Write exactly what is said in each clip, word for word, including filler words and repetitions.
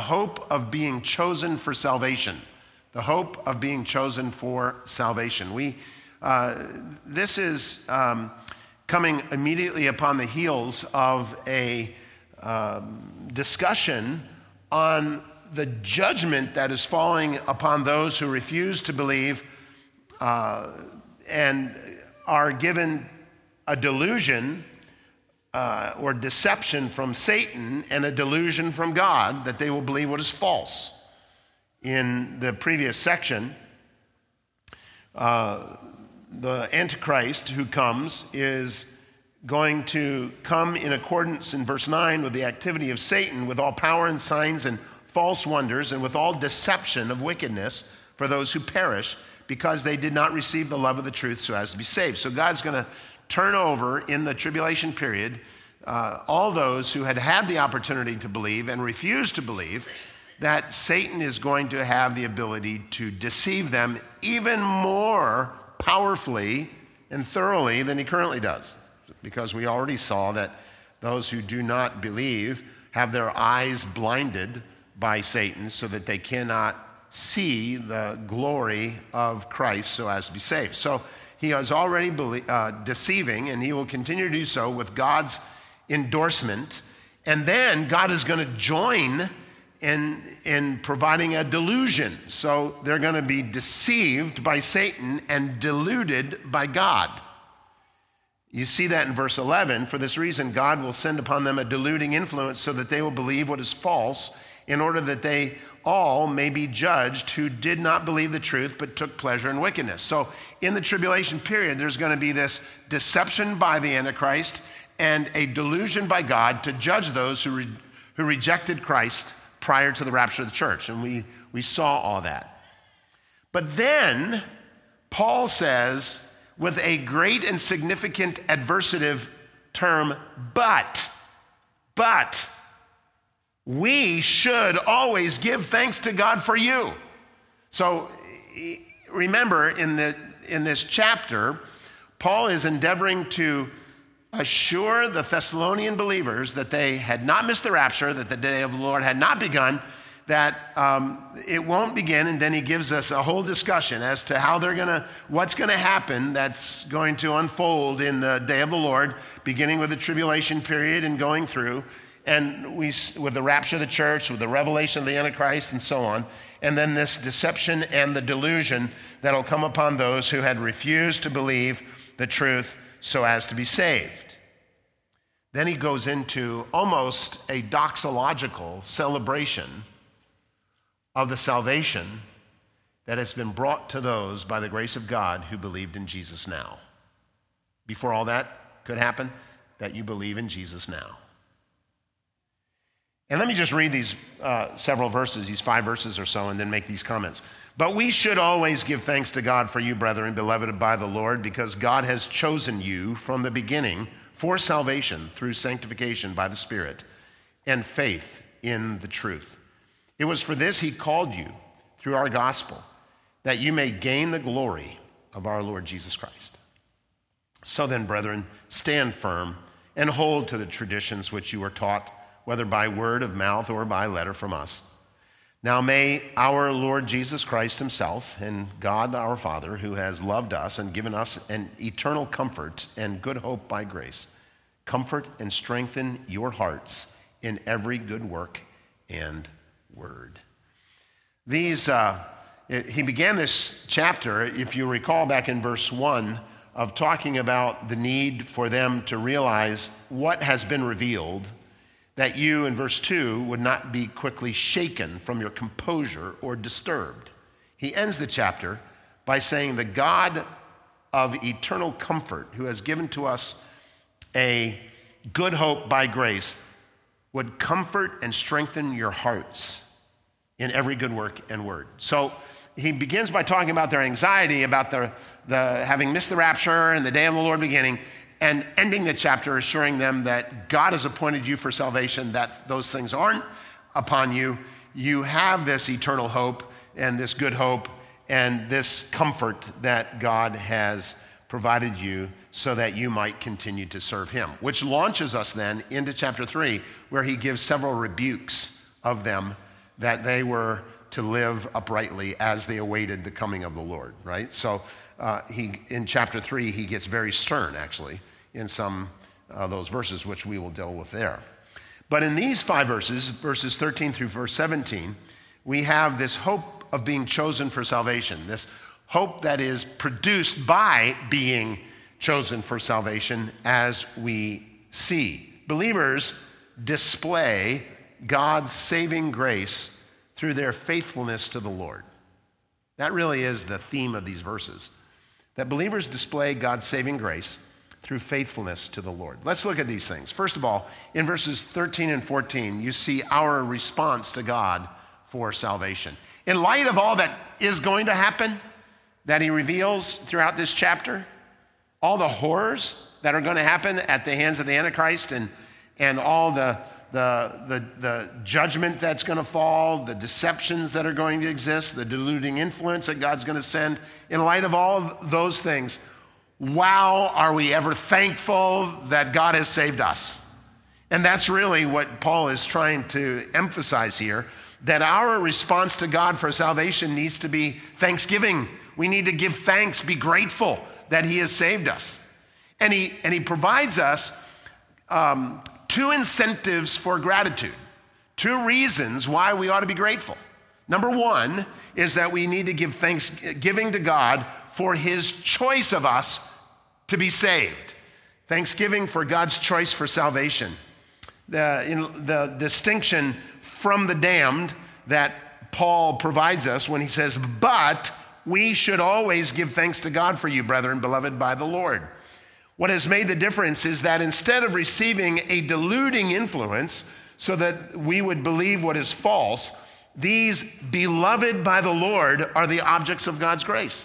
hope of being chosen for salvation. The hope of being chosen for salvation. We, uh, this is um, coming immediately upon the heels of a um, discussion on the judgment that is falling upon those who refuse to believe uh, and are given a delusion uh, or deception from Satan and a delusion from God that they will believe what is false. In the previous section, uh, the Antichrist who comes is going to come in accordance in verse nine with the activity of Satan, with all power and signs and false wonders, and with all deception of wickedness for those who perish, because they did not receive the love of the truth so as to be saved. So God's going to turn over in the tribulation period uh, all those who had had the opportunity to believe and refused to believe, that Satan is going to have the ability to deceive them even more powerfully and thoroughly than he currently does. Because we already saw that those who do not believe have their eyes blinded by Satan so that they cannot see the glory of Christ so as to be saved. So he is already belie- uh, deceiving, and he will continue to do so with God's endorsement. And then God is going to join in, in providing a delusion. So they're going to be deceived by Satan and deluded by God. You see that in verse eleven. For this reason, God will send upon them a deluding influence so that they will believe what is false, in order that they all may be judged who did not believe the truth but took pleasure in wickedness. So in the tribulation period, there's going to be this deception by the Antichrist and a delusion by God to judge those who, re- who rejected Christ prior to the rapture of the church. And we, we saw all that. But then Paul says, with a great and significant adversative term, but, but, we should always give thanks to God for you. So remember, in, the, in this chapter, Paul is endeavoring to assure the Thessalonian believers that they had not missed the rapture, that the day of the Lord had not begun, that um, it won't begin, and then he gives us a whole discussion as to how they're gonna, what's gonna happen that's going to unfold in the day of the Lord, beginning with the tribulation period and going through, and we, with the rapture of the church, with the revelation of the Antichrist and so on, and then this deception and the delusion that'll come upon those who had refused to believe the truth so as to be saved. Then he goes into almost a doxological celebration of the salvation that has been brought to those by the grace of God who believed in Jesus now. Before all that could happen, that you believe in Jesus now. And let me just read these uh, several verses, these five verses or so, and then make these comments. But we should always give thanks to God for you, brethren, beloved by the Lord, because God has chosen you from the beginning for salvation through sanctification by the Spirit and faith in the truth. It was for this he called you through our gospel, that you may gain the glory of our Lord Jesus Christ. So then, brethren, stand firm and hold to the traditions which you were taught, whether by word of mouth or by letter from us. Now may our Lord Jesus Christ himself and God our Father, who has loved us and given us an eternal comfort and good hope by grace, comfort and strengthen your hearts in every good work and word. These, uh, it, he began this chapter, if you recall back in verse one, of talking about the need for them to realize what has been revealed, that you, in verse two, would not be quickly shaken from your composure or disturbed. He ends the chapter by saying, the God of eternal comfort, who has given to us a good hope by grace, would comfort and strengthen your hearts in every good work and word. So he begins by talking about their anxiety, about the, the having missed the rapture and the day of the Lord beginning, and ending the chapter assuring them that God has appointed you for salvation, that those things aren't upon you. You have this eternal hope and this good hope and this comfort that God has provided you so that you might continue to serve him, which launches us then into chapter three, where he gives several rebukes of them that they were to live uprightly as they awaited the coming of the Lord, right? So uh, he, in chapter three, he gets very stern, actually, in some of those verses, which we will deal with there. But in these five verses, verses thirteen through verse seventeen, we have this hope of being chosen for salvation, this hope that is produced by being chosen for salvation, as we see. Believers display God's saving grace through their faithfulness to the Lord. That really is the theme of these verses, that believers display God's saving grace through faithfulness to the Lord. Let's look at these things. First of all, in verses thirteen and fourteen, you see our response to God for salvation. In light of all that is going to happen, that he reveals throughout this chapter, all the horrors that are going to happen at the hands of the Antichrist, and, and all the The, the, the judgment that's going to fall, the deceptions that are going to exist, the deluding influence that God's going to send. In light of all of those things, wow, are we ever thankful that God has saved us? And that's really what Paul is trying to emphasize here, that our response to God for salvation needs to be thanksgiving. We need to give thanks, be grateful that he has saved us. And he, and he provides us um, two incentives for gratitude, two reasons why we ought to be grateful. Number one is that we need to give thanksgiving to God for his choice of us to be saved. Thanksgiving for God's choice for salvation. The, in, the distinction from the damned that Paul provides us when he says, but we should always give thanks to God for you, brethren, beloved by the Lord. What has made the difference is that instead of receiving a deluding influence so that we would believe what is false, these beloved by the Lord are the objects of God's grace.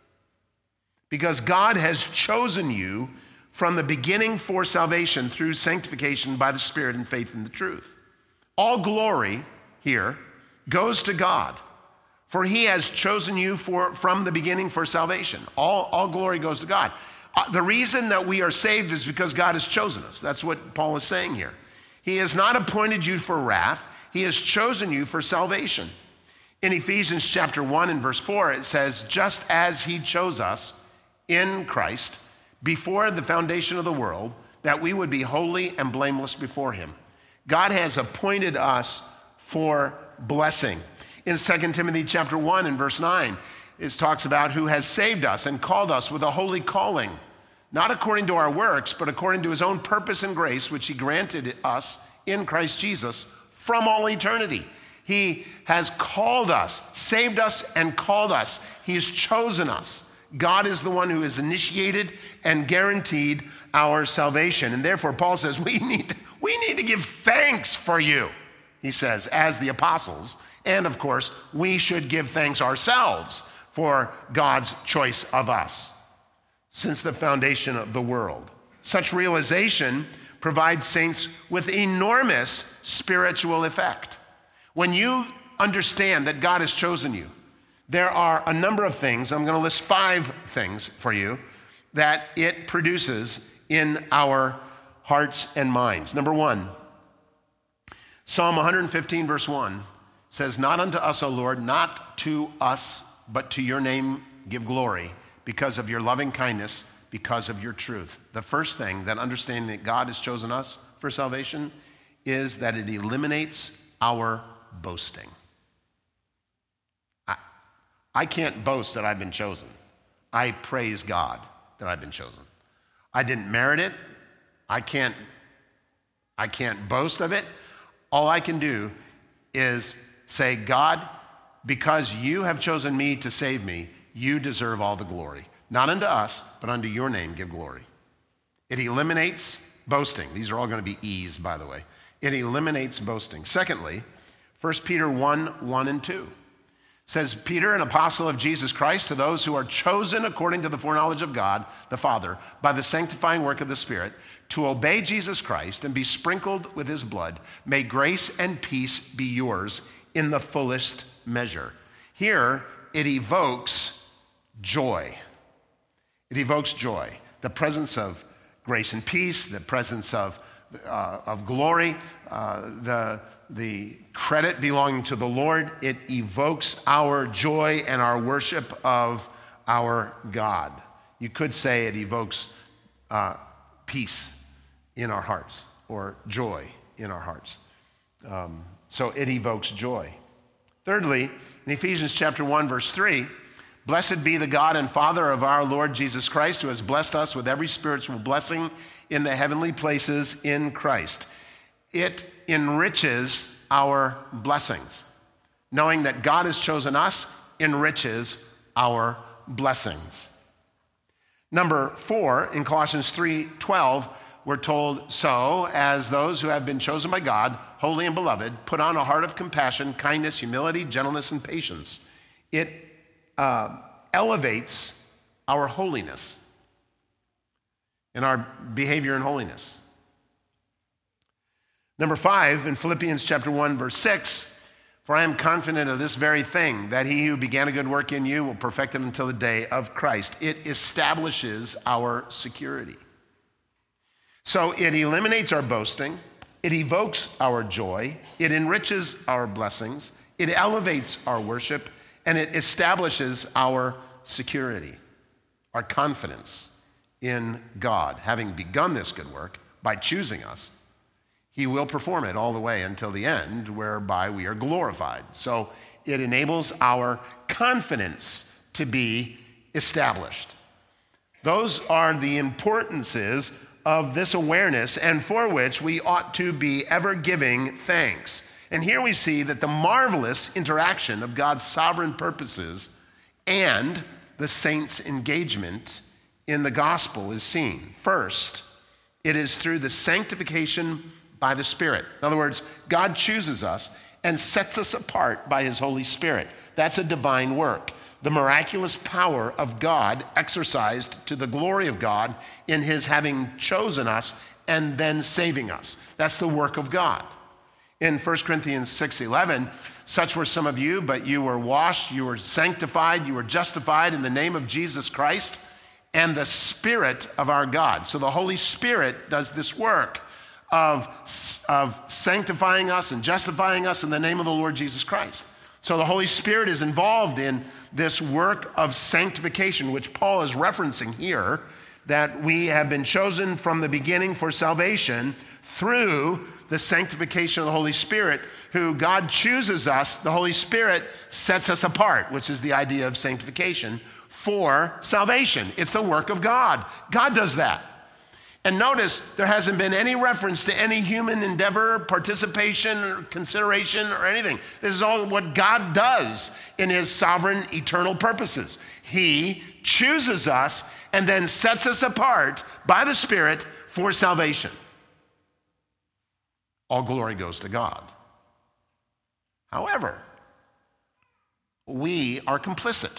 Because God has chosen you from the beginning for salvation through sanctification by the Spirit and faith in the truth. All glory here goes to God, for he has chosen you for, from the beginning for salvation. All, all glory goes to God. Uh, the reason that we are saved is because God has chosen us. That's what Paul is saying here. He has not appointed you for wrath. He has chosen you for salvation. In Ephesians chapter one and verse four, it says, just as he chose us in Christ before the foundation of the world, that we would be holy and blameless before him. God has appointed us for blessing. In Second Timothy chapter one and verse nine, it talks about who has saved us and called us with a holy calling, not according to our works, but according to his own purpose and grace, which he granted us in Christ Jesus from all eternity. He has called us, saved us and called us. He has chosen us. God is the one who has initiated and guaranteed our salvation. And therefore, Paul says, we need to, we need to give thanks for you, he says, as the apostles. And of course, we should give thanks ourselves for God's choice of us since the foundation of the world. Such realization provides saints with enormous spiritual effect. When you understand that God has chosen you, there are a number of things, I'm going to list five things for you, that it produces in our hearts and minds. Number one, Psalm one fifteen verse one says, not unto us, O Lord, not to us, but to your name give glory, because of your loving kindness, because of your truth. The first thing that understanding that God has chosen us for salvation is that it eliminates our boasting. I, I can't boast that I've been chosen. I praise God that I've been chosen. I didn't merit it. I can't, I can't boast of it. All I can do is say, God, because you have chosen me to save me, you deserve all the glory. Not unto us, but unto your name give glory. It eliminates boasting. These are all going to be E's, by the way. It eliminates boasting. Secondly, First Peter one, one and two says, Peter, an apostle of Jesus Christ, to those who are chosen according to the foreknowledge of God, the Father, by the sanctifying work of the Spirit, to obey Jesus Christ and be sprinkled with his blood, may grace and peace be yours in the fullest measure. Here, it evokes joy. It evokes joy, the presence of grace and peace, the presence of uh, of glory, uh, the, the credit belonging to the Lord. It evokes our joy and our worship of our God. You could say it evokes uh, peace in our hearts or joy in our hearts. Um, so it evokes joy. Thirdly, in Ephesians chapter one, verse three, blessed be the God and Father of our Lord Jesus Christ, who has blessed us with every spiritual blessing in the heavenly places in Christ. It enriches our blessings. Knowing that God has chosen us enriches our blessings. Number four, in Colossians three twelve, we're told, so as those who have been chosen by God, holy and beloved, put on a heart of compassion, kindness, humility, gentleness, and patience. It uh, elevates our holiness and our behavior in holiness. Number five, in Philippians chapter one, verse six, for I am confident of this very thing, that he who began a good work in you will perfect it until the day of Christ. It establishes our security. So it eliminates our boasting, it evokes our joy, it enriches our blessings, it elevates our worship, and it establishes our security, our confidence in God. Having begun this good work by choosing us, he will perform it all the way until the end, whereby we are glorified. So it enables our confidence to be established. Those are the importances of this awareness, and for which we ought to be ever giving thanks. And here we see that the marvelous interaction of God's sovereign purposes and the saints' engagement in the gospel is seen. First, it is through the sanctification by the Spirit. In other words, God chooses us and sets us apart by his Holy Spirit. That's a divine work. The miraculous power of God exercised to the glory of God in his having chosen us and then saving us. That's the work of God. In First Corinthians six eleven, such were some of you, but you were washed, you were sanctified, you were justified in the name of Jesus Christ and the Spirit of our God. So the Holy Spirit does this work of, of sanctifying us and justifying us in the name of the Lord Jesus Christ. So the Holy Spirit is involved in this work of sanctification, which Paul is referencing here, that we have been chosen from the beginning for salvation through the sanctification of the Holy Spirit, who God chooses us. The Holy Spirit sets us apart, which is the idea of sanctification, for salvation. It's the work of God. God does that. And notice there hasn't been any reference to any human endeavor, participation, or consideration, or anything. This is all what God does in his sovereign, eternal purposes. He chooses us and then sets us apart by the Spirit for salvation. All glory goes to God. However, we are complicit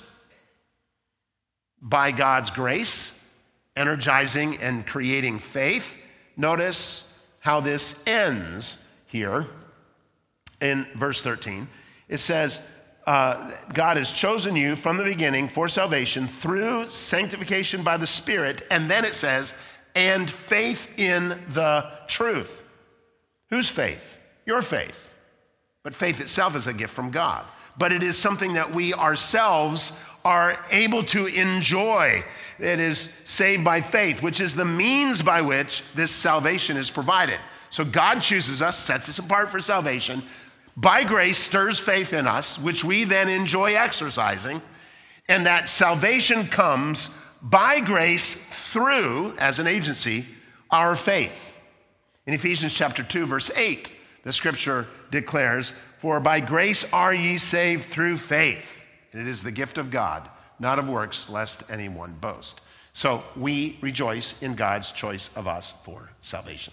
by God's grace, energizing and creating faith. Notice how this ends here in verse thirteen. It says, uh, God has chosen you from the beginning for salvation through sanctification by the Spirit. And then it says, and faith in the truth. Whose faith? Your faith. But faith itself is a gift from God. But it is something that we ourselves are able to enjoy. It is saved by faith, which is the means by which this salvation is provided. So God chooses us, sets us apart for salvation, by grace stirs faith in us, which we then enjoy exercising, and that salvation comes by grace through, as an agency, our faith. In Ephesians chapter two, verse eight, the scripture declares, for by grace are ye saved through faith. And it is the gift of God, not of works, lest anyone boast. So we rejoice in God's choice of us for salvation.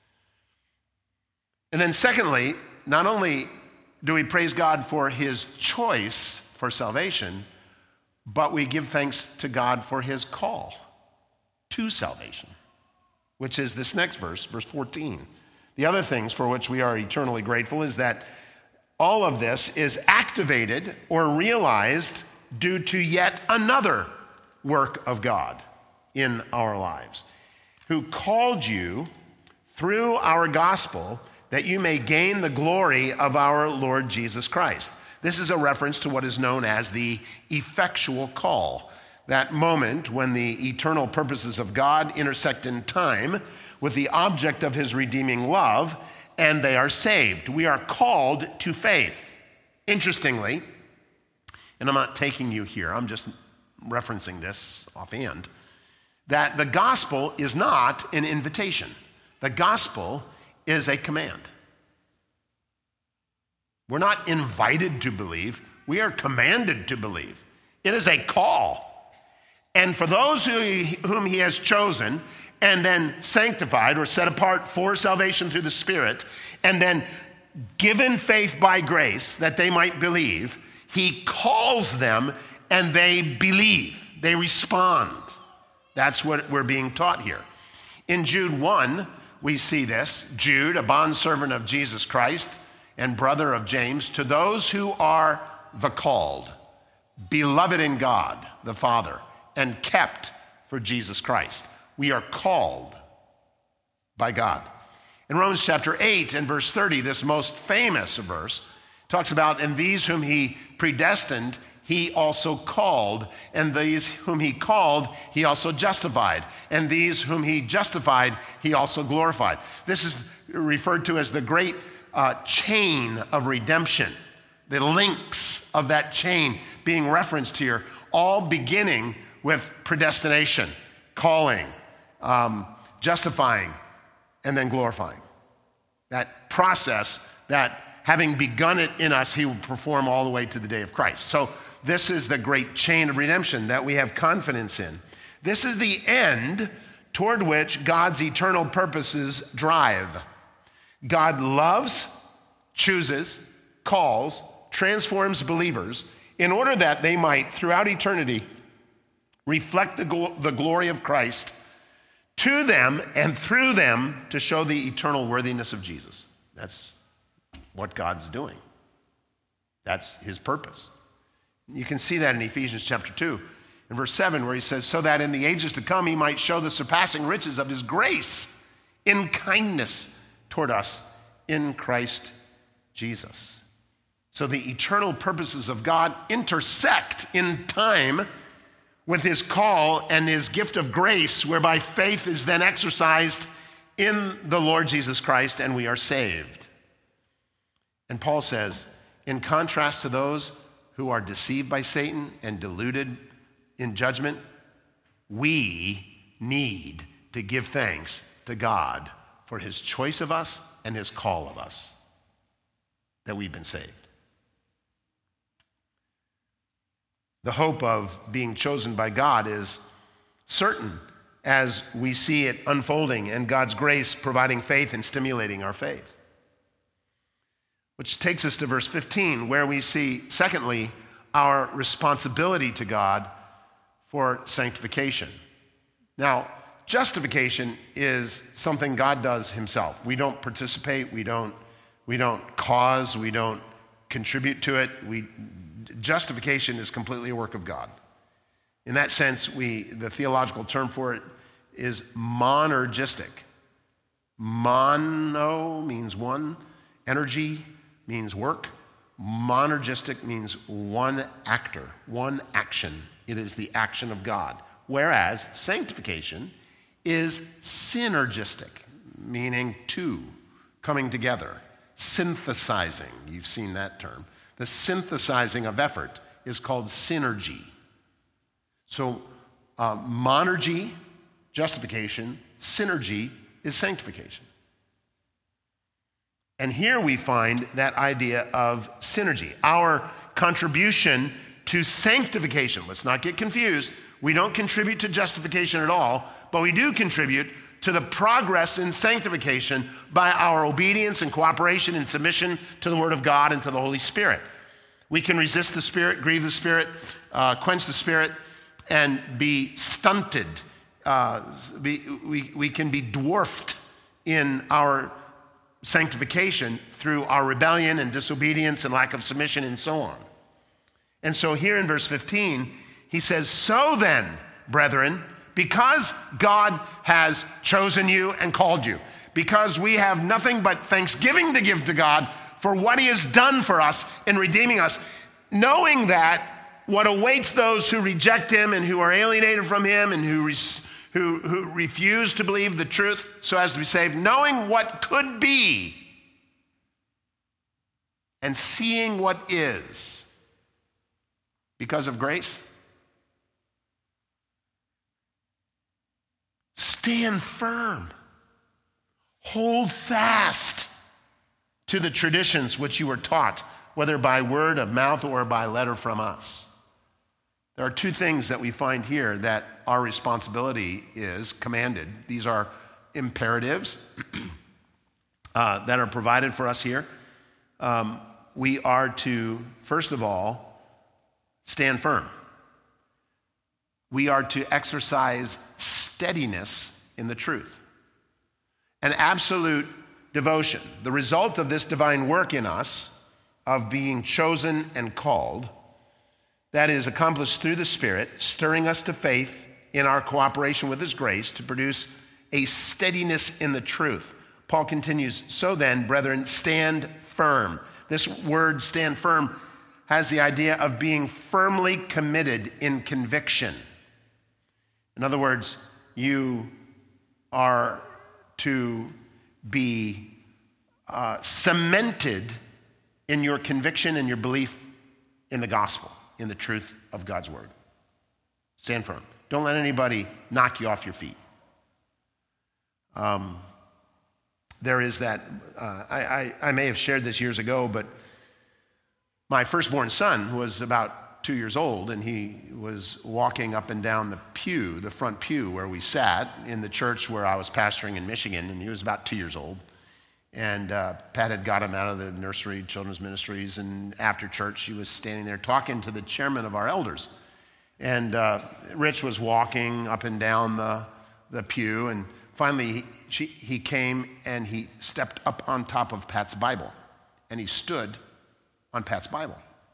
And then secondly, not only do we praise God for his choice for salvation, but we give thanks to God for his call to salvation, which is this next verse, verse fourteen. The other things for which we are eternally grateful is that all of this is activated or realized due to yet another work of God in our lives, who called you through our gospel, that you may gain the glory of our Lord Jesus Christ. This is a reference to what is known as the effectual call, that moment when the eternal purposes of God intersect in time with the object of his redeeming love, and they are saved. We are called to faith. Interestingly, and I'm not taking you here, I'm just referencing this offhand, that the gospel is not an invitation. The gospel is a command. We're not invited to believe, we are commanded to believe. It is a call. And for those who he, whom he has chosen and then sanctified or set apart for salvation through the Spirit, and then given faith by grace that they might believe, he calls them and they believe, they respond. That's what we're being taught here. In Jude one, we see this. Jude, a bondservant of Jesus Christ and brother of James, to those who are the called, beloved in God the Father, and kept for Jesus Christ. We are called by God. In Romans chapter eight and verse thirty, this most famous verse talks about, and these whom he predestined, he also called, and these whom he called, he also justified, and these whom he justified, he also glorified. This is referred to as the great uh, chain of redemption, the links of that chain being referenced here, all beginning with predestination, calling, um, justifying, and then glorifying. That process that having begun it in us, he will perform all the way to the day of Christ. So this is the great chain of redemption that we have confidence in. This is the end toward which God's eternal purposes drive. God loves, chooses, calls, transforms believers in order that they might, throughout eternity, reflect the, gl- the glory of Christ to them and through them to show the eternal worthiness of Jesus. That's what God's doing. That's his purpose. You can see that in Ephesians chapter two, in verse seven, where he says, so that in the ages to come he might show the surpassing riches of his grace in kindness toward us in Christ Jesus. So the eternal purposes of God intersect in time with his call and his gift of grace, whereby faith is then exercised in the Lord Jesus Christ and we are saved. And Paul says, in contrast to those who are deceived by Satan and deluded in judgment, we need to give thanks to God for his choice of us and his call of us, that we've been saved. The hope of being chosen by God is certain as we see it unfolding and God's grace providing faith and stimulating our faith. Which takes us to verse fifteen, where we see, secondly, our responsibility to God for sanctification. Now, justification is something God does himself. We don't participate, we don't, we don't cause, we don't contribute to it. We, justification is completely a work of God. In that sense, we, the theological term for it is monergistic. Mono means one, energy means work. Monergistic means one actor, one action. It is the action of God. Whereas sanctification is synergistic, meaning two, coming together, synthesizing. You've seen that term. The synthesizing of effort is called synergy. So uh, monergy, justification, synergy is sanctification. And here we find that idea of synergy, our contribution to sanctification. Let's not get confused. We don't contribute to justification at all, but we do contribute to the progress in sanctification by our obedience and cooperation and submission to the Word of God and to the Holy Spirit. We can resist the Spirit, grieve the Spirit, uh, quench the Spirit, and be stunted. Uh, be, we, we can be dwarfed in our sanctification through our rebellion and disobedience and lack of submission and so on. And so here in verse fifteen, he says, so then, brethren, because God has chosen you and called you, because we have nothing but thanksgiving to give to God for what he has done for us in redeeming us, knowing that what awaits those who reject him and who are alienated from him and who, res- who, who refuse to believe the truth so as to be saved, knowing what could be and seeing what is because of grace, stand firm. Hold fast to the traditions which you were taught, whether by word of mouth or by letter from us. There are two things that we find here that our responsibility is commanded. These are imperatives uh, that are provided for us here. Um, we are to, first of all, stand firm. We are to exercise steadiness in the truth. An absolute devotion. The result of this divine work in us of being chosen and called, that is accomplished through the Spirit, stirring us to faith in our cooperation with his grace to produce a steadiness in the truth. Paul continues, so then, brethren, stand firm. This word, stand firm, has the idea of being firmly committed in conviction. In other words, you are to be uh, cemented in your conviction and your belief in the gospel, in the truth of God's word. Stand firm. Don't let anybody knock you off your feet. Um, there is that, uh, I, I, I may have shared this years ago, but my firstborn son was about two years old, and he was walking up and down the pew, the front pew where we sat in the church where I was pastoring in Michigan, and he was about two years old. And uh, Pat had got him out of the nursery, children's ministries, and after church, he was standing there talking to the chairman of our elders. And uh, Rich was walking up and down the, the pew, and finally he, she, he came and he stepped up on top of Pat's Bible, and he stood on Pat's Bible.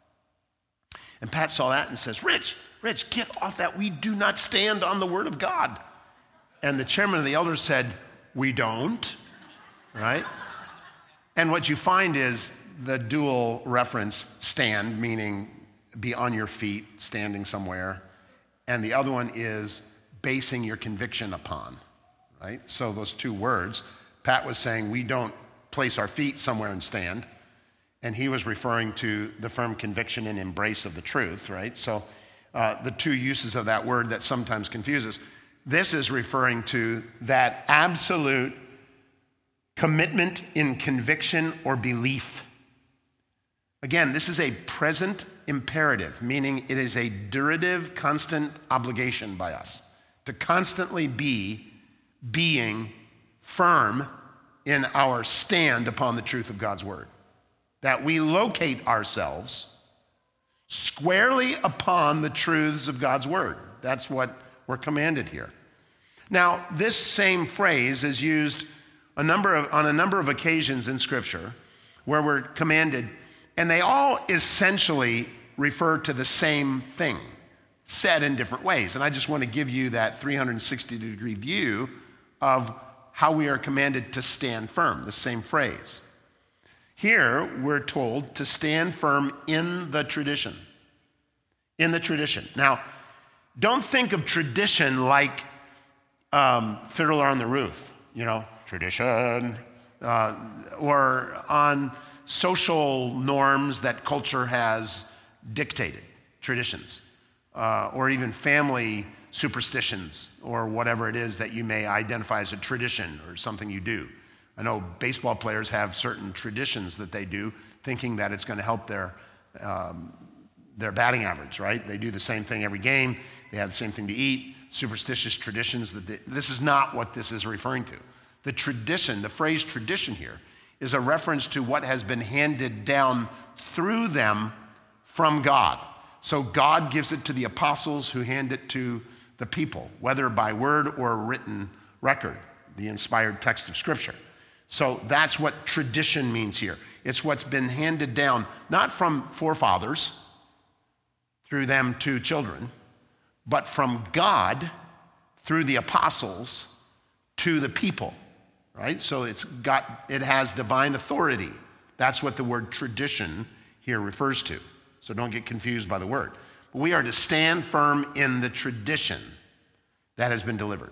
And Pat saw that and says, Rich, Rich, get off that. We do not stand on the word of God. And the chairman of the elders said, we don't, right? And what you find is the dual reference, stand, meaning be on your feet, standing somewhere. And the other one is basing your conviction upon, right? So those two words, Pat was saying we don't place our feet somewhere and stand. And he was referring to the firm conviction and embrace of the truth, right? So uh, the two uses of that word that sometimes confuses. This is referring to that absolute commitment in conviction or belief. Again, this is a present imperative, meaning it is a durative, constant obligation by us to constantly be being firm in our stand upon the truth of God's word. That we locate ourselves squarely upon the truths of God's word. That's what we're commanded here. Now, this same phrase is used a number of, on a number of occasions in Scripture where we're commanded, and they all essentially refer to the same thing, said in different ways. And I just want to give you that three hundred sixty degree view of how we are commanded to stand firm, the same phrase. Here, we're told to stand firm in the tradition. In the tradition. Now, don't think of tradition like um, Fiddler on the Roof, you know, tradition, uh, or on social norms that culture has dictated, traditions, uh, or even family superstitions, or whatever it is that you may identify as a tradition or something you do. I know baseball players have certain traditions that they do, thinking that it's going to help their um, their batting average, right? They do the same thing every game. They have the same thing to eat, superstitious traditions. That they, this is not what this is referring to. The tradition, the phrase tradition here, is a reference to what has been handed down through them from God. So God gives it to the apostles who hand it to the people, whether by word or written record, the inspired text of Scripture. So that's what tradition means here. It's what's been handed down, not from forefathers through them to children, but from God through the apostles to the people. right? So it's got, it has divine authority. That's what the word tradition here refers to. So don't get confused by the word. But we are to stand firm in the tradition that has been delivered.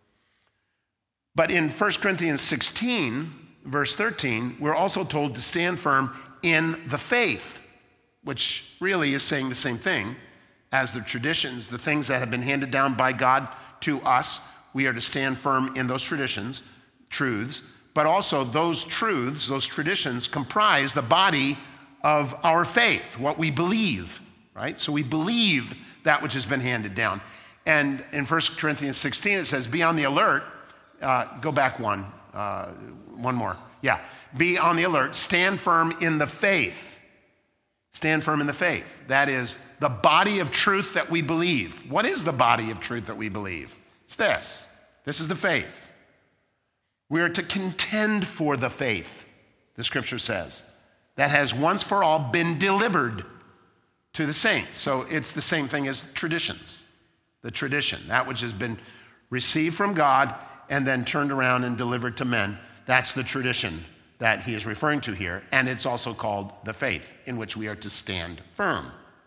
But in First Corinthians sixteen, verse thirteen, we're also told to stand firm in the faith, which really is saying the same thing as the traditions, the things that have been handed down by God to us. We are to stand firm in those traditions, truths, but also those truths, those traditions comprise the body of our faith, what we believe, right? So we believe that which has been handed down. And in First Corinthians sixteen, it says, be on the alert. Uh, go back one, uh, one more. Yeah, be on the alert, stand firm in the faith. Stand firm in the faith. That is the body of truth that we believe. What is the body of truth that we believe? It's this. This is the faith. We are to contend for the faith, the scripture says, that has once for all been delivered to the saints. So it's the same thing as traditions. The tradition, that which has been received from God and then turned around and delivered to men. That's the tradition that he is referring to here. And it's also called the faith in which we are to stand firm.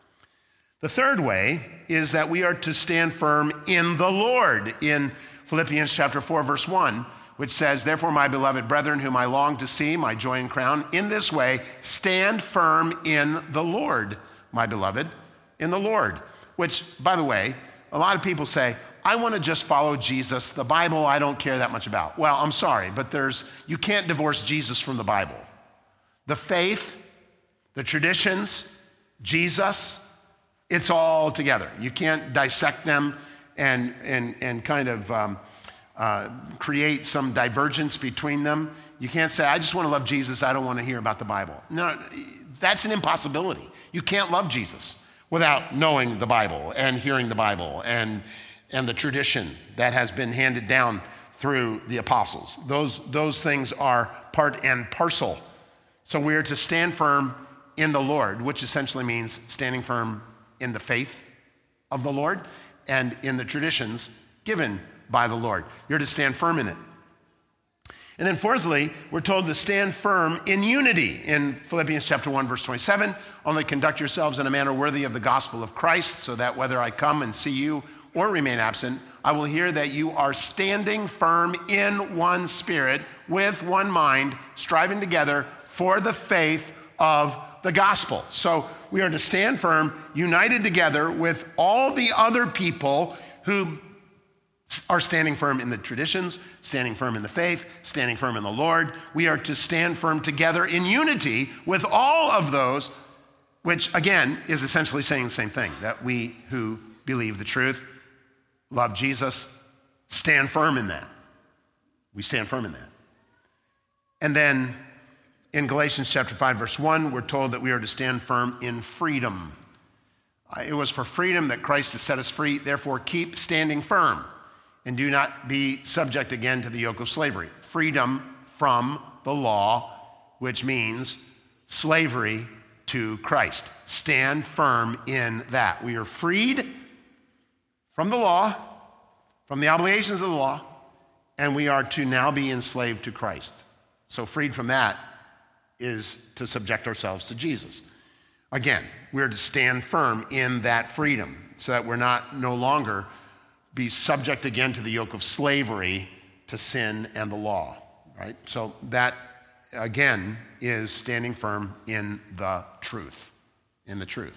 The third way is that we are to stand firm in the Lord. In Philippians chapter four, verse one, which says, therefore, my beloved brethren, whom I long to see, my joy and crown, in this way, stand firm in the Lord, my beloved, in the Lord. Which, by the way, a lot of people say, I want to just follow Jesus. The Bible, I don't care that much about. Well, I'm sorry, but there's you can't divorce Jesus from the Bible. The faith, the traditions, Jesus, it's all together. You can't dissect them and, and, and kind of um, uh, create some divergence between them. You can't say, I just want to love Jesus. I don't want to hear about the Bible. No, that's an impossibility. You can't love Jesus without knowing the Bible and hearing the Bible and and the tradition that has been handed down through the apostles. Those, those things are part and parcel. So we are to stand firm in the Lord, which essentially means standing firm in the faith of the Lord and in the traditions given by the Lord. You're to stand firm in it. And then fourthly, we're told to stand firm in unity. In Philippians chapter one, verse twenty-seven, only conduct yourselves in a manner worthy of the gospel of Christ, so that whether I come and see you or remain absent, I will hear that you are standing firm in one spirit, with one mind, striving together for the faith of the gospel. So we are to stand firm, united together with all the other people who are standing firm in the traditions, standing firm in the faith, standing firm in the Lord. We are to stand firm together in unity with all of those, which again is essentially saying the same thing, that we who believe the truth, love Jesus, stand firm in that. We stand firm in that. And then in Galatians chapter five, verse one, we're told that we are to stand firm in freedom. It was for freedom that Christ has set us free. Therefore, keep standing firm and do not be subject again to the yoke of slavery. Freedom from the law, which means slavery to Christ. Stand firm in that. We are freed from the law, from the obligations of the law, and we are to now be enslaved to Christ. So freed from that is to subject ourselves to Jesus. Again, we're to stand firm in that freedom so that we're not no longer be subject again to the yoke of slavery to sin and the law, right? So that, again, is standing firm in the truth, in the truth.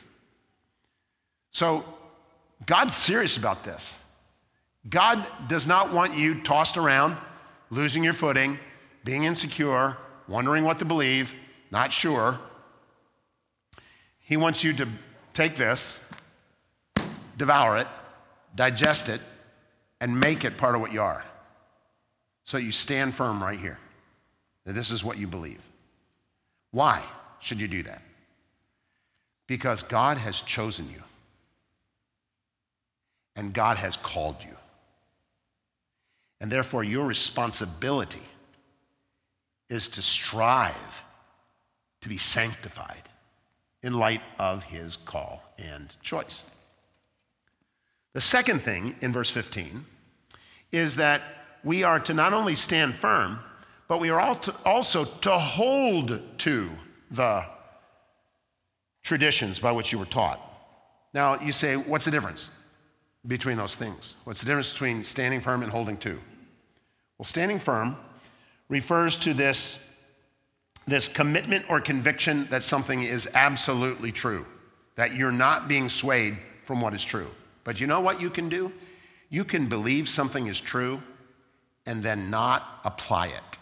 So God's serious about this. God does not want you tossed around, losing your footing, being insecure, wondering what to believe, not sure. He wants you to take this, devour it, digest it, and make it part of what you are. So you stand firm right here, that this is what you believe. Why should you do that? Because God has chosen you. And God has called you. And therefore, your responsibility is to strive to be sanctified in light of his call and choice. The second thing in verse fifteen is that we are to not only stand firm, but we are also to hold to the traditions by which you were taught. Now, you say, what's the difference between those things? What's the difference between standing firm and holding to? Well, standing firm refers to this, this commitment or conviction that something is absolutely true, that you're not being swayed from what is true. But you know what you can do? You can believe something is true and then not apply it.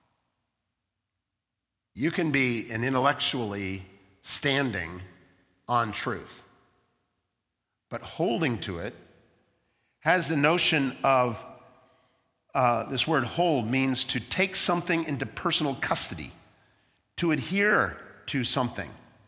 You can be an intellectually standing on truth, but holding to it has the notion of, uh, this word hold means to take something into personal custody, to adhere to something,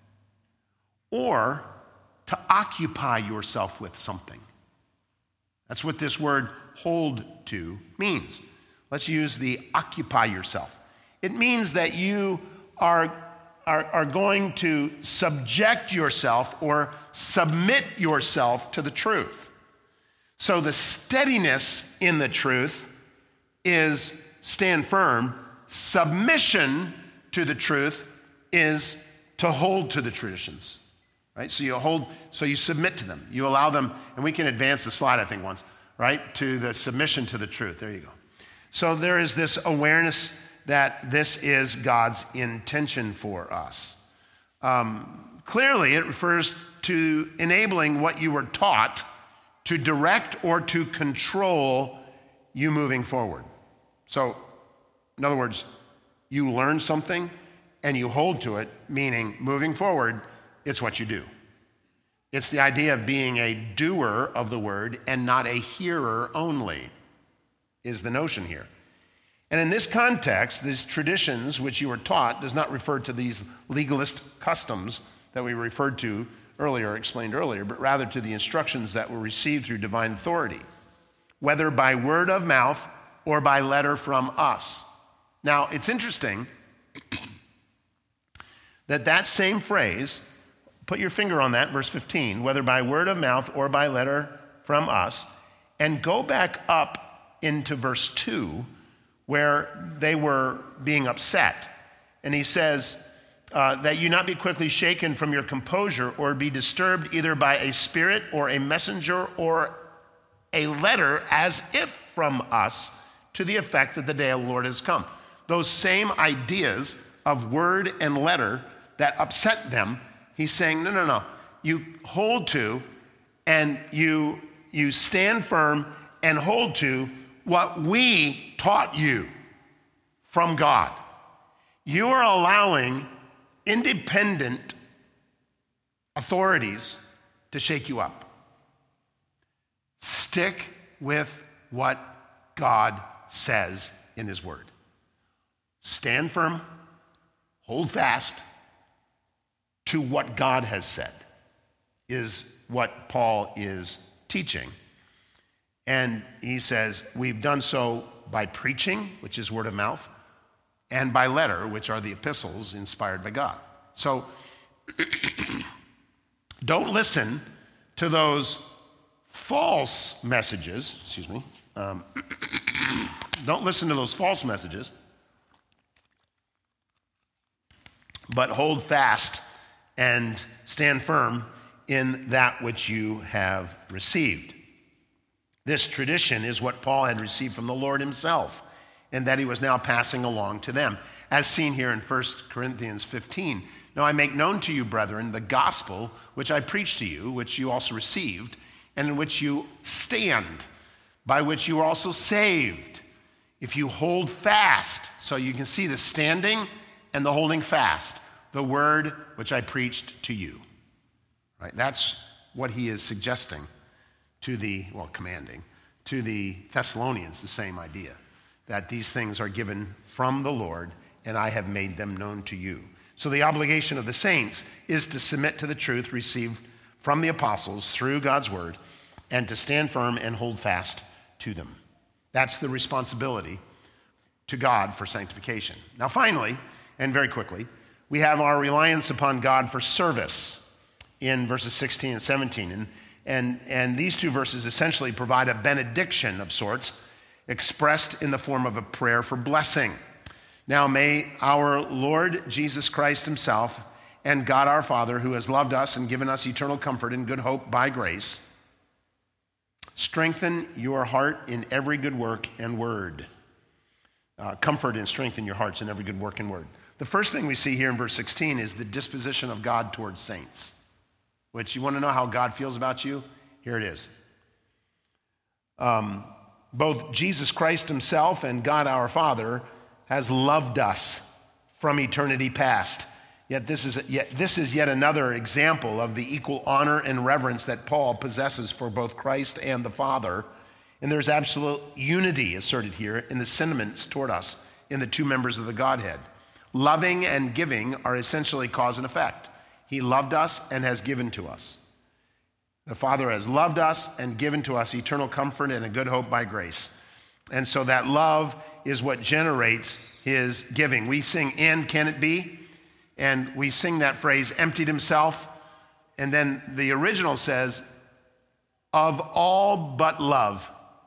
or to occupy yourself with something. That's what this word hold to means. Let's use the occupy yourself. It means that you are, are, are going to subject yourself or submit yourself to the truth. So the steadiness in the truth is stand firm. Submission to the truth is to hold to the traditions. Right? So you hold, so you submit to them. You allow them, and we can advance the slide, I think, once, right? To the submission to the truth. There you go. So there is this awareness that this is God's intention for us. Um, clearly, it refers to enabling what you were taught to direct or to control you moving forward. So, in other words, you learn something and you hold to it, meaning moving forward, it's what you do. It's the idea of being a doer of the word and not a hearer only, is the notion here. And in this context, these traditions which you were taught does not refer to these legalist customs that we referred to earlier, explained earlier, but rather to the instructions that were received through divine authority, whether by word of mouth or by letter from us. Now, it's interesting that that same phrase, put your finger on that, verse fifteen, whether by word of mouth or by letter from us, and go back up into verse two, where they were being upset. And he says, uh, that you not be quickly shaken from your composure or be disturbed either by a spirit or a messenger or a letter as if from us to the effect that the day of the Lord has come. Those same ideas of word and letter that upset them, he's saying, no, no, no. You hold to and you, you stand firm and hold to what we taught you from God. You are allowing independent authorities to shake you up. Stick with what God says in his word. Stand firm, hold fast to what God has said, is what Paul is teaching. And he says, we've done so by preaching, which is word of mouth, and by letter, which are the epistles inspired by God. So don't listen to those false messages, excuse me, um, don't listen to those false messages, but hold fast and stand firm in that which you have received. This tradition is what Paul had received from the Lord himself, and that he was now passing along to them, as seen here in First Corinthians fifteen. Now I make known to you, brethren, the gospel which I preached to you, which you also received, and in which you stand, by which you are also saved, if you hold fast. So you can see the standing and the holding fast, the word which I preached to you. Right? That's what he is suggesting to the, well, commanding, to the Thessalonians, the same idea, that these things are given from the Lord, and I have made them known to you. So the obligation of the saints is to submit to the truth received from the apostles through God's word, and to stand firm and hold fast to them. That's the responsibility to God for sanctification. Now finally, and very quickly, we have our reliance upon God for service in verses sixteen and seventeen. And, and, and these two verses essentially provide a benediction of sorts, expressed in the form of a prayer for blessing. Now may our Lord Jesus Christ himself and God our Father, who has loved us and given us eternal comfort and good hope by grace, strengthen your heart in every good work and word. Uh, comfort and strengthen your hearts in every good work and word. The first thing we see here in verse sixteen is the disposition of God towards saints, which you want to know how God feels about you? Here it is. Um, both Jesus Christ himself and God our Father has loved us from eternity past. Yet this is yet this is yet another example of the equal honor and reverence that Paul possesses for both Christ and the Father. And there's absolute unity asserted here in the sentiments toward us in the two members of the Godhead. Loving and giving are essentially cause and effect. He loved us and has given to us. The Father has loved us and given to us eternal comfort and a good hope by grace. And so that love is what generates his giving. We sing, "And can it be?" And we sing that phrase, emptied himself. And then the original says, of all but love.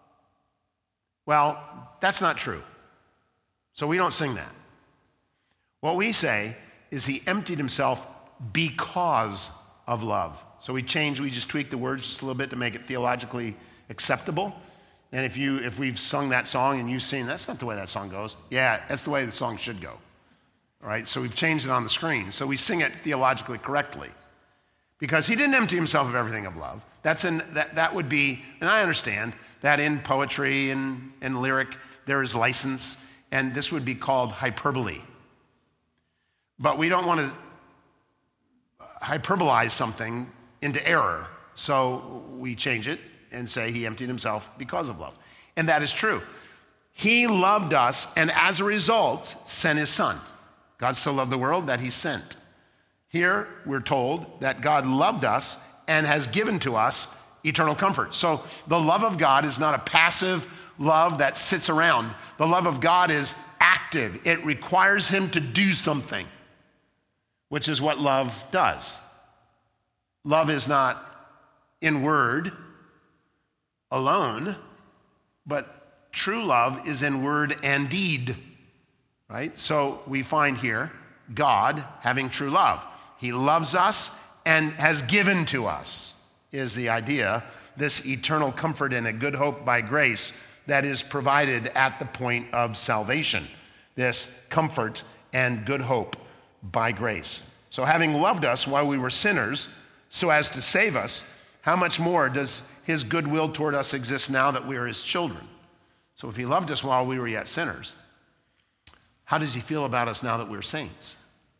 Well, that's not true. So we don't sing that. What we say is he emptied himself because of love. So we change, we just tweak the words just a little bit to make it theologically acceptable. And if you if we've sung that song and you've seen, that's not the way that song goes. Yeah, that's the way the song should go. All right, so we've changed it on the screen. So we sing it theologically correctly. Because he didn't empty himself of everything of love. That's in that that would be, and I understand that in poetry and, and lyric there is license, and this would be called hyperbole. But we don't want to hyperbolize something into error. So we change it and say he emptied himself because of love. And that is true. He loved us and as a result sent his son. God so loved the world that he sent. Here we're told that God loved us and has given to us eternal comfort. So the love of God is not a passive love that sits around. The love of God is active. It requires him to do something, which is what love does. Love is not in word alone, but true love is in word and deed, right? So we find here God having true love. He loves us and has given to us, is the idea, this eternal comfort and a good hope by grace that is provided at the point of salvation, this comfort and good hope by grace. So having loved us while we were sinners so as to save us, how much more does his goodwill toward us exist now that we are his children? So if he loved us while we were yet sinners, how does he feel about us now that we're saints?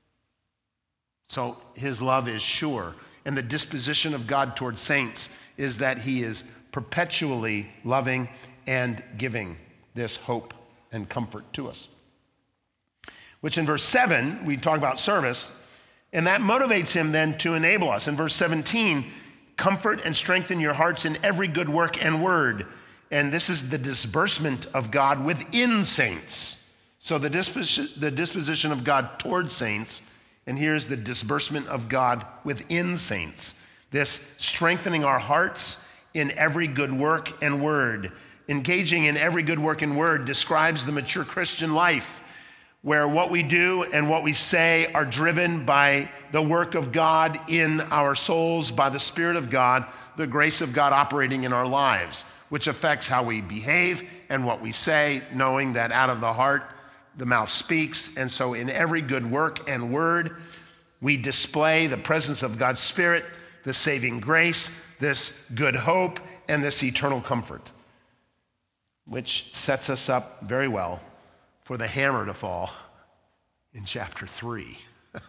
So his love is sure. And the disposition of God toward saints is that he is perpetually loving and giving this hope and comfort to us. Which in verse seven, we talk about service, and that motivates him then to enable us. In verse seventeen, comfort and strengthen your hearts in every good work and word. And this is the disbursement of God within saints. So the disposition, the disposition of God toward saints, and here's the disbursement of God within saints. This strengthening our hearts in every good work and word. Engaging in every good work and word describes the mature Christian life, where what we do and what we say are driven by the work of God in our souls, by the Spirit of God, the grace of God operating in our lives, which affects how we behave and what we say, knowing that out of the heart, the mouth speaks. And so in every good work and word, we display the presence of God's Spirit, the saving grace, this good hope, and this eternal comfort, which sets us up very well for the hammer to fall in chapter three.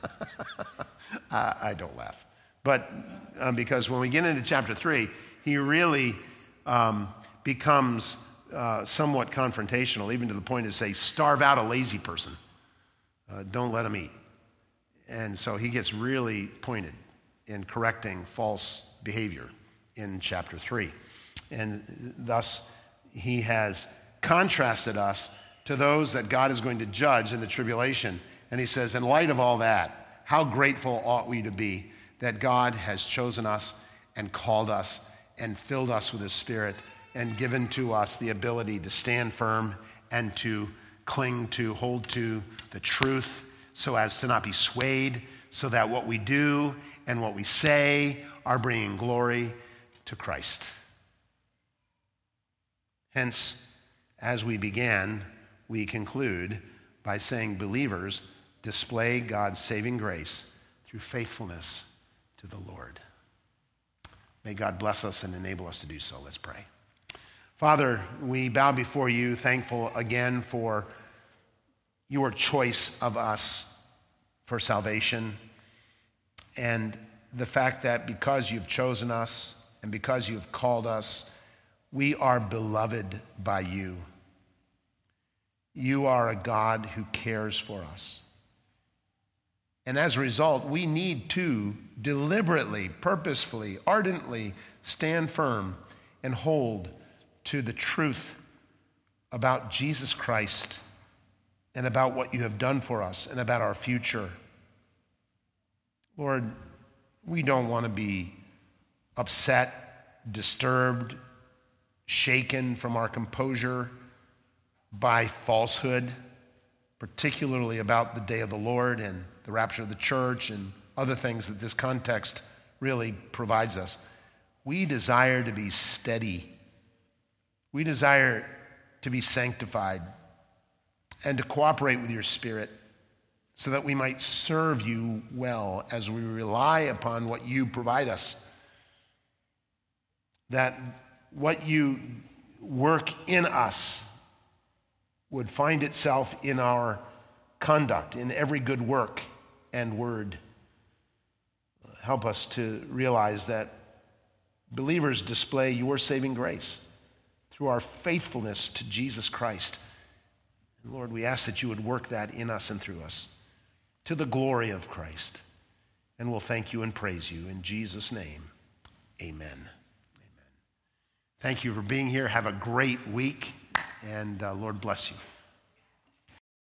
I, I don't laugh. But um, because when we get into chapter three, he really um, becomes uh, somewhat confrontational, even to the point to say, starve out a lazy person. Uh, don't let him eat. And so he gets really pointed in correcting false behavior in chapter three. And thus, he has contrasted us to those that God is going to judge in the tribulation. And he says, in light of all that, how grateful ought we to be that God has chosen us and called us and filled us with his Spirit and given to us the ability to stand firm and to cling to, hold to the truth so as to not be swayed, so that what we do and what we say are bringing glory to Christ. Hence, as we began, we conclude by saying believers display God's saving grace through faithfulness to the Lord. May God bless us and enable us to do so. Let's pray. Father, we bow before you, thankful again for your choice of us for salvation, and the fact that because you've chosen us and because you've called us, we are beloved by you. You are a God who cares for us. And as a result, we need to deliberately, purposefully, ardently stand firm and hold to the truth about Jesus Christ and about what you have done for us and about our future. Lord, we don't want to be upset, disturbed, shaken from our composure by falsehood, particularly about the day of the Lord and the rapture of the church and other things that this context really provides us. We desire to be steady. We desire to be sanctified and to cooperate with your Spirit so that we might serve you well as we rely upon what you provide us. That what you work in us would find itself in our conduct, in every good work and word. Help us to realize that believers display your saving grace through our faithfulness to Jesus Christ. And Lord, we ask that you would work that in us and through us to the glory of Christ. And we'll thank you and praise you in Jesus' name. Amen. Amen. Thank you for being here. Have a great week, and uh, Lord bless you.